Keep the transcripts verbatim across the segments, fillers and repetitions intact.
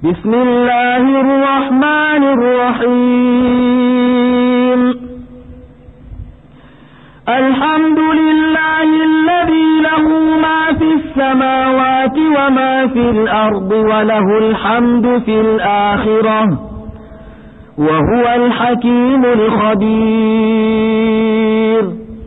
بسم الله الرحمن الرحيم الحمد لله الذي له ما في السماوات وما في الأرض وله الحمد في الآخرة وهو الحكيم الخبير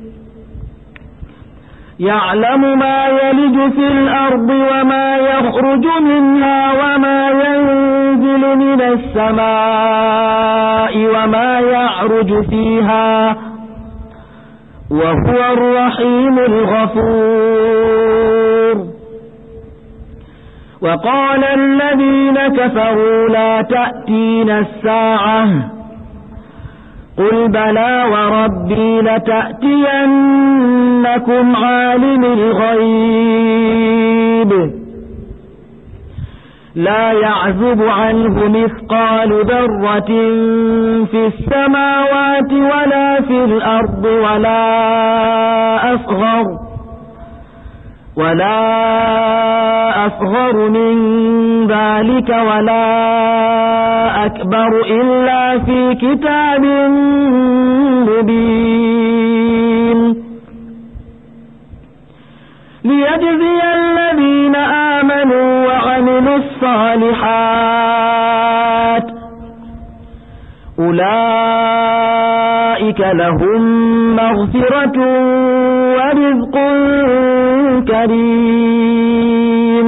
يعلم ما يلج في الأرض وما يخرج منها وما ينزل من السماء وما يعرج فيها وهو الرحيم الغفور وقال الذين كفروا لا تأتينا الساعة قل بلى وربي لتأتينكم عالم الغيب لا يعزب عنه مثقال ذرة في السماوات ولا في الأرض ولا أصغر ولا أصغر من ذلك ولا أكبر إلا في كتاب مبين ليجزي الذين آمنوا وعملوا الصالحات أولئك لهم مغفرة ورزق كريم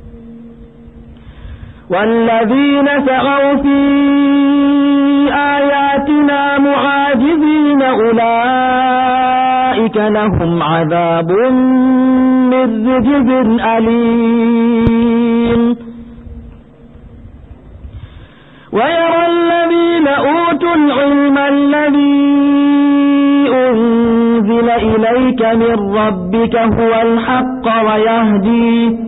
والذين سعوا في آياتنا معاجزين أولئك لهم عذاب من رجز أليم ويرى الذين أوتوا العلم الذي أنزل إليك من ربك هو الحق ويهدي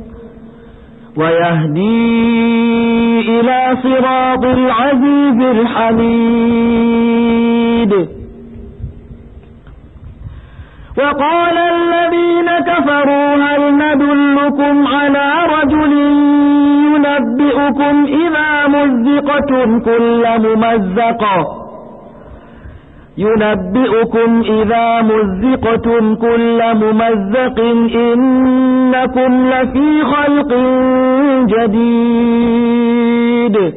ويهدي إلى صراط العزيز الحميد وقال الذين كفروا هل ندلكم على رجل ينبئكم إذا مزقتم كل ممزق ينبئكم إذا مزقتم كل ممزق إنكم لفي خلق جديد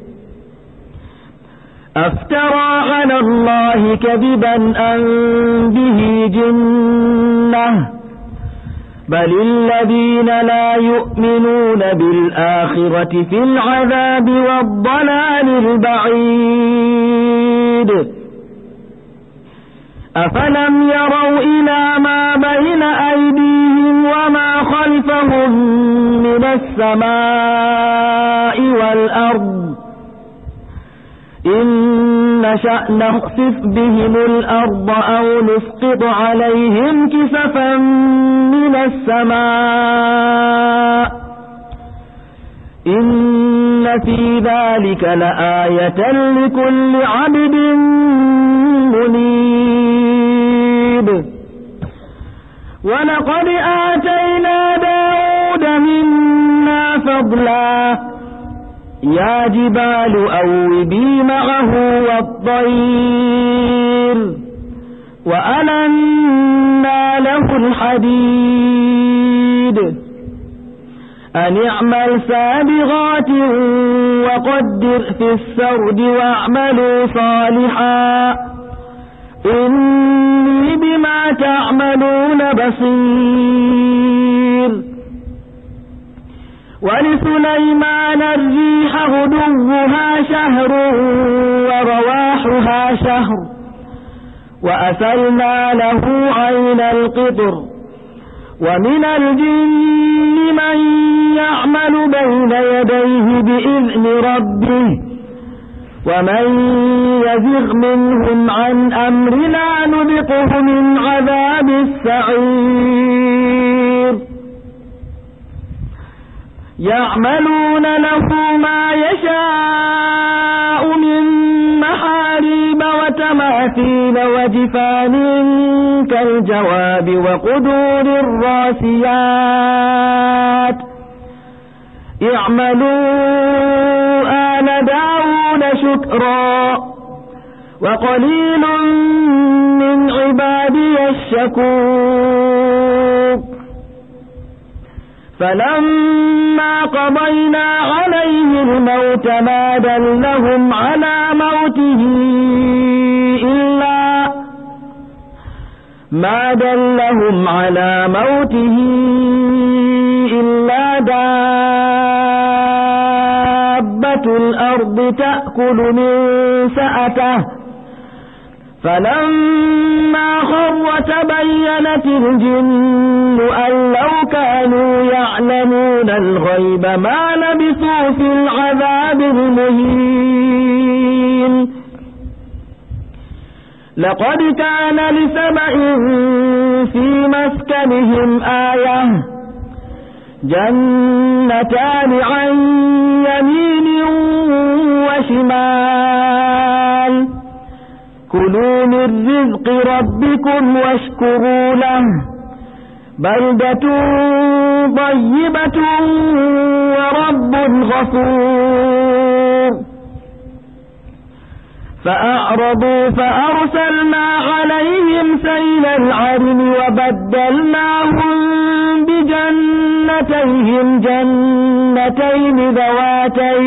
أفترى على الله كذبا أم به جنة بل الذين لا يؤمنون بالآخرة في العذاب والضلال البعيد أفلم يروا إلى ما بين أيديهم وما خلفهم من السماء والأرض إن نشأ نخسف بهم الأرض أو نسقط عليهم كسفا من السماء إن في ذلك لآية لكل عبد منيب ولقد آتينا داود منا فضلا يا جبال أوبي معه والطير وألنا له الحديد أن اعمل سابغات وقدر في السرد واعملوا صالحا إني بما تعملون بصير ولسليمان الريح غدوها شهر ورواحها شهر وأسلنا له عين القطر ومن الجن من يعمل بين يديه بإذن ربه ومن يزغ منهم عن أمرنا نذقه من عذاب السعير يعملون له ما يشاء من محاريب وتماثيل وجفان كالجواب وقدور الراسيات اعملوا آل داود شكرا وقليل من عبادي الشكور فلما قضينا عليه الموت ما دلهم على موته إلا ما دلهم على موته إلا دابة الأرض تأكل من سأته فلما خر تبينت الجن أن لو كانوا يعلمون الغيب ما لبثوا في العذاب المهين لقد كان لسبأ في مسكنهم آية جنتان عن يمين وشمال كلوا من رزق ربكم واشكروا له بلدة طيبة ورب غفور فأعرضوا فأرسلنا عليهم سيل العرم وبدلناهم بجنتيهم جنتين ذواتي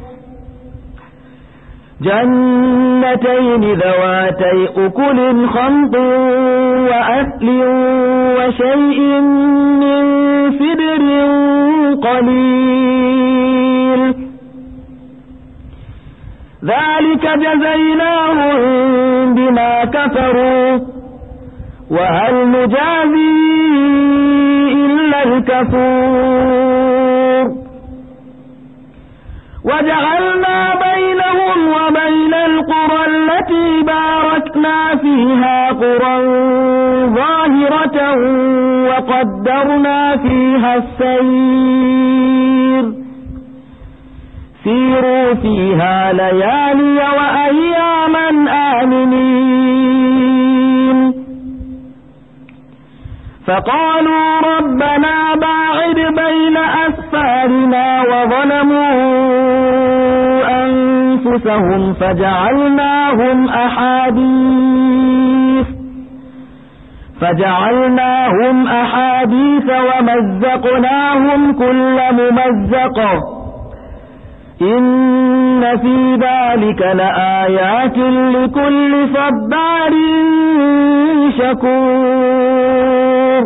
جنتين ذواتي أكل خمط وأثل وشيء من سدر قليل ذلك جزيناهم بما كفروا وهل نجازي إلا الكفور وجعلنا بينهم وبين القرى التي باركنا فيها قرى ظاهرة وقدرنا فيها السير سيروا فيها ليالي وأياما آمنين فقالوا ربنا باعد بين أسفارنا وظلموا أنفسهم فجعلناهم أحاديث فجعلناهم أحاديث ومزقناهم كل ممزق إن في ذلك لآيات لكل صبار شكور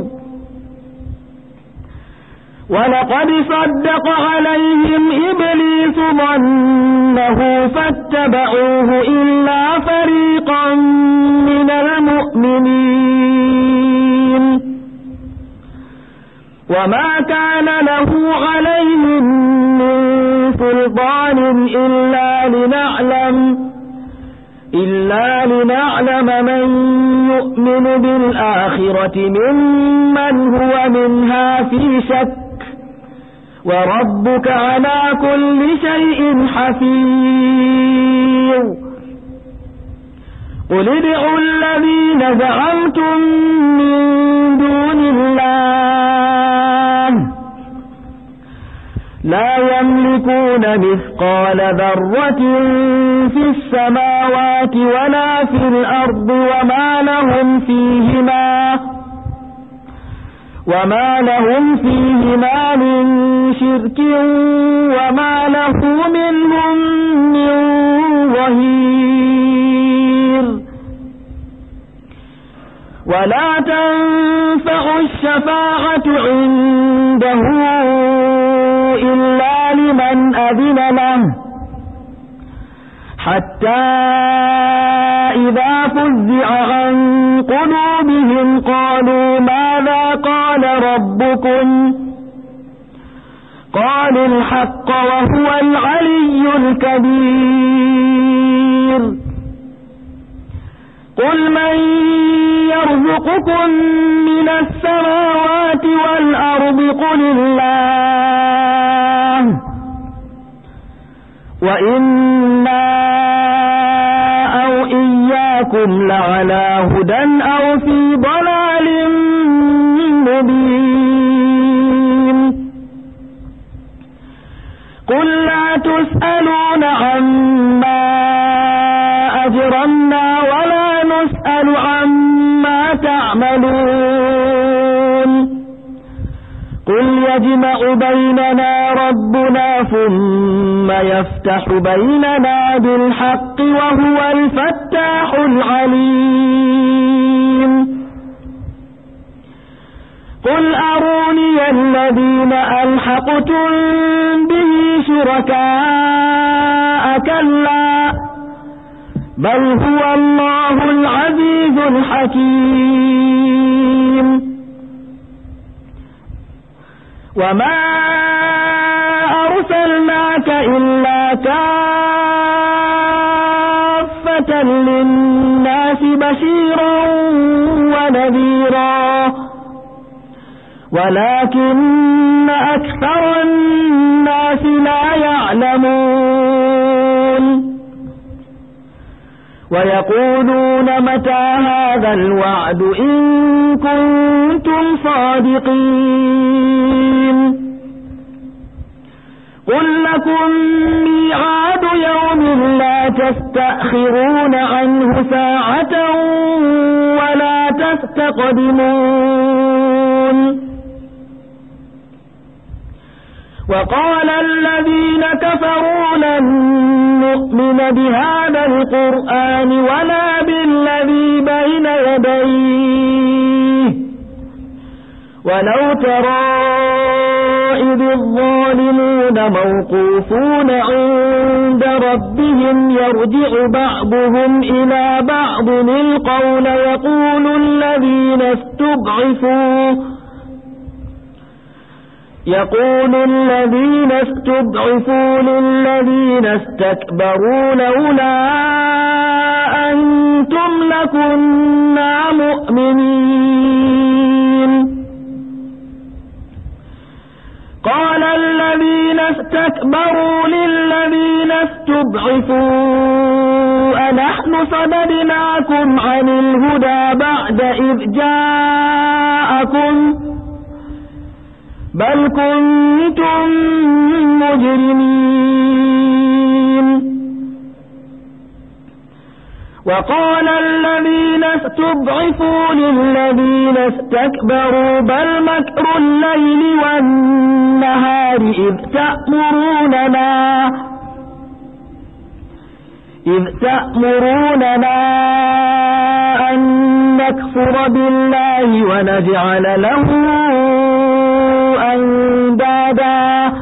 ولقد صدق عليهم إبليس ظنه فاتبعوه إلا فريقا من المؤمنين وما كان له عليهم من سلطان إلا لنعلم إلا لنعلم من يؤمن بالآخرة ممن هو منها في شك وربك على كل شيء حفيظ قل ادعوا الذين زعمتم من دون الله لا يملكون مثقال ذرة في السماوات ولا في الأرض وما لهم فيهما وما لهم فيهما من شرك وما له منهم من ظهير ولا تنفع الشفاعة عنده إلا لمن أذن له حتى إذا فزع عن قلوبهم قالوا ماذا قال ربكم قالوا الحق وهو العلي الكبير قل من يرزقكم من السماوات والأرض قل الله وإنا أو إياكم لعلى هدى أو في ضلال مبين تسألون عما أجرمنا ولا نسأل عما تعملون قل يجمع بيننا ربنا ثم يفتح بيننا بالحق وهو الفتاح العليم قل أروني الذين ألحقتم به شركاء كلا بل هو الله العزيز الحكيم وما أرسلناك إلا كافة للناس بشيرا ونذيرا ولكن أكثر الناس لا يعلمون ويقولون متى هذا الوعد إن كنتم صادقين قل لكم ميعاد يوم لا تستأخرون عنه ساعة ولا تستقدمون وقال الذين كفروا لن نؤمن بهذا القرآن ولا بالذي بين يديه ولو ترى إذ الظالمون موقوفون عند ربهم يرجع بعضهم إلى بعض القول يقول الذين استضعفوا يقول الذين استضعفوا للذين استكبروا لولا أنتم لكنا مؤمنين قال الذين استكبروا للذين استضعفوا أنحن صددناكم عن الهدى بعد إذ جاءكم بل كنتم مجرمين وقال الذين استضعفوا للذين استكبروا بل مكر الليل والنهار إذ تأمروننا إذ تأمروننا أن نكفر بالله ونجعل له أندادا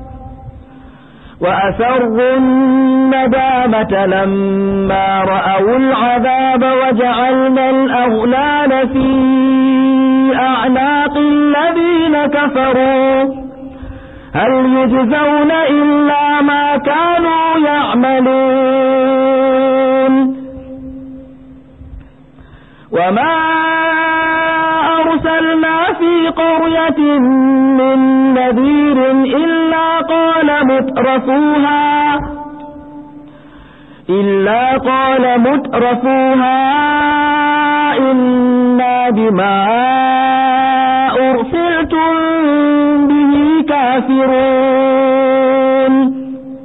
وأسروا الندامة لما رأوا العذاب وجعلنا الأغلال في أعناق الذين كفروا هل يجزون إلا ما كانوا يعملون وما أرسلنا في قرية من نذير إلا قال مترفوها إلا قال مترفوها إنا بما أرسلتم به كافرون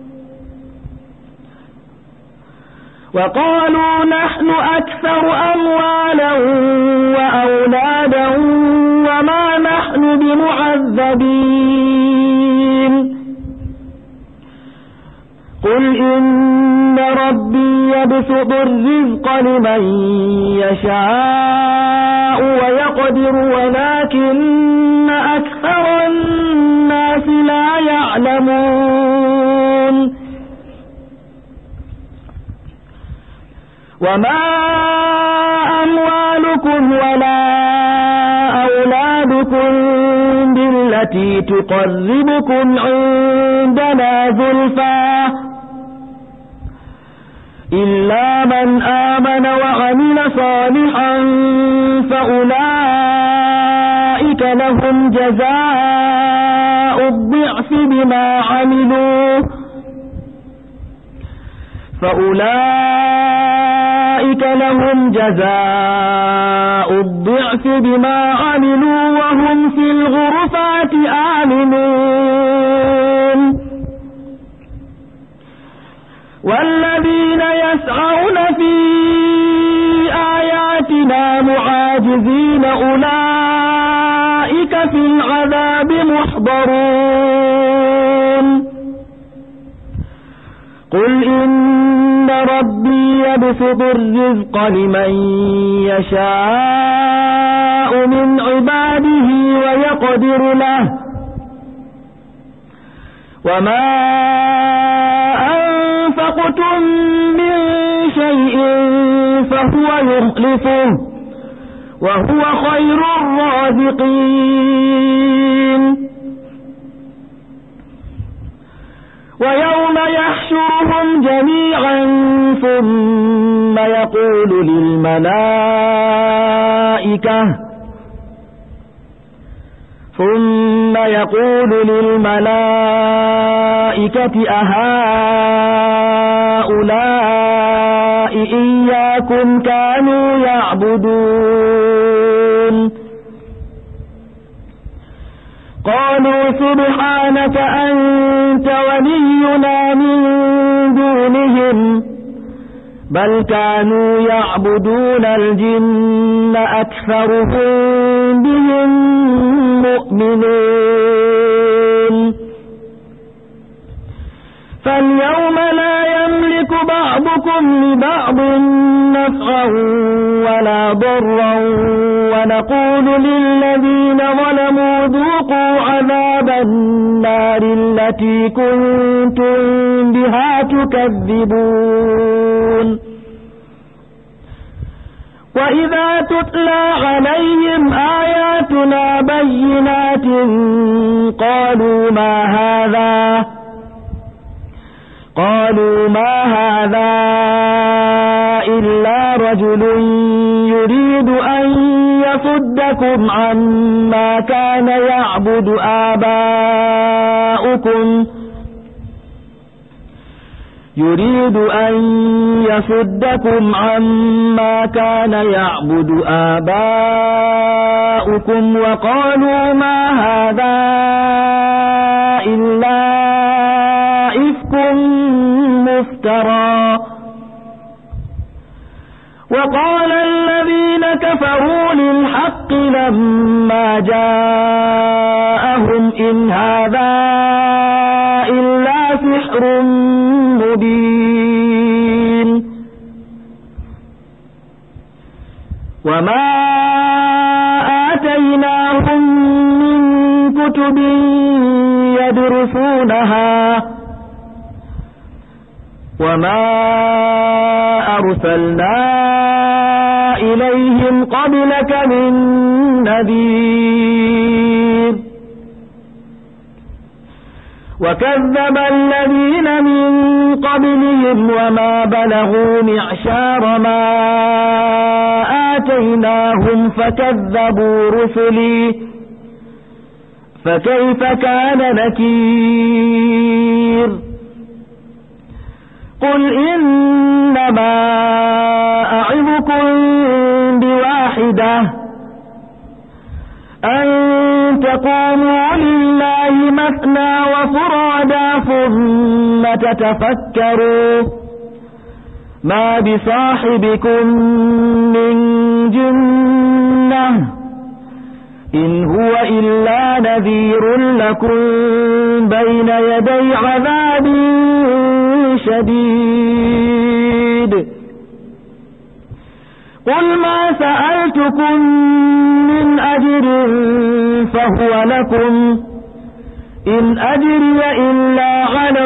وقالوا نحن أكثر أموالا وأولادا وما نحن بمعذبين قل إن ربي يبسط الرزق لمن يشاء ويقدر ولكن أكثر الناس لا يعلمون وما أموالكم ولا أولادكم بالتي تقربكم عندنا زلفى إلا من آمن وعمل صالحا فأولئك لهم جزاء الضعف بما عملوا فأولئك لهم جزاء الضعف بما عملوا وهم في الغرفات آمنون والذين يسعون في آياتنا معاجزين أولئك في العذاب محضرون قل إن ربي يبسط الرزق لمن يشاء من عباده ويقدر له وما أنفقتم من شيء فهو يخلفه وهو خير الرازقين ويوم يحشرهم جميعا ثم يقول للملائكة ثم يقول للملائكة أهؤلاء إياكم كانوا يعبدون قالوا سبحانك أنت ولينا من دونهم بل كانوا يعبدون الجن أكثرهم بهم مؤمنون فاليوم لا يملك بعضكم لبعض نفعا ولا ضرا ونقول للذين ظلموا ذوقوا عذاب النار التي كنتم بها تكذبون وإذا تتلى عليهم آياتنا بينات قالوا ما هذا قالوا ما هذا إلا رجل يريد أن يصدكم عما كان يعبد آباؤكم يريد أن يصدكم عما كان يعبد آباؤكم وقالوا ما هذا إلا إفك مفترى وقال الذين كفروا للحق لما جاءهم إن هذا إلا سحر مبين وما آتيناهم من كتب يدرسونها وما أرسلنا إليهم قبلك من نذير وكذب الذين من قبلهم وما بلغوا معشار ما آتيناهم فكذبوا رسلي فكيف كان نكير قل إنما أعظكم بواحدة أن تقوموا لله مثنى وفرادا ثم تتفكروا ما بصاحبكم من جنة إن هو إلا نذير لكم بين يدي عذاب شديد قل ما سألتكم من أجر فهو لكم إن أجري إلا على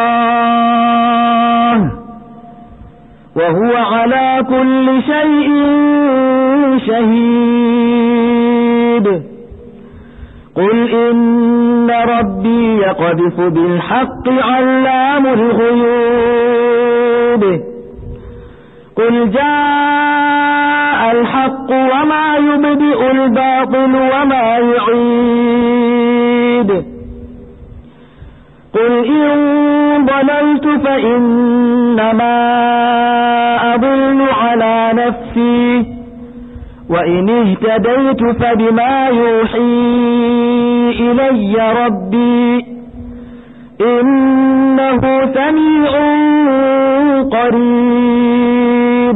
الله وهو على كل شيء شهيد قل إن ربي يقذف بالحق علام الغيوب قل جاء الحق وما يبدئ الباطل وما يعيد قل إن ضللت فإنما أضل على نفسي وإن اهتديت فبما يوحي إلي ربي إنه سميع قريب.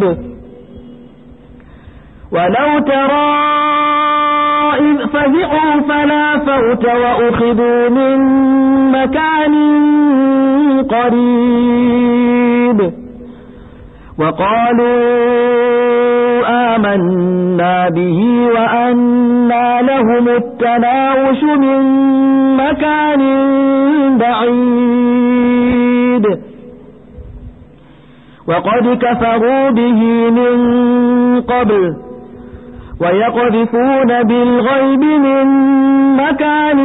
ولو ترى إذ فزعوا فلا فوت وأخذوا من مكان قريب وقالوا آمنا به وأنى لهم التناوش من مكان بعيد وقد كفروا به من قبل ويقذفون بالغيب من مكان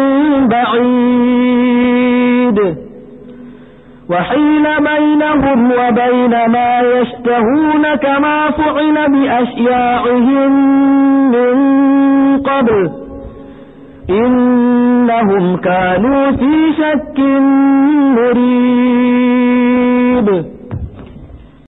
بعيد وحيل بينهم وبين ما يشتهون كما فعل بأشياعهم من قبل إنهم كانوا في شك مريب.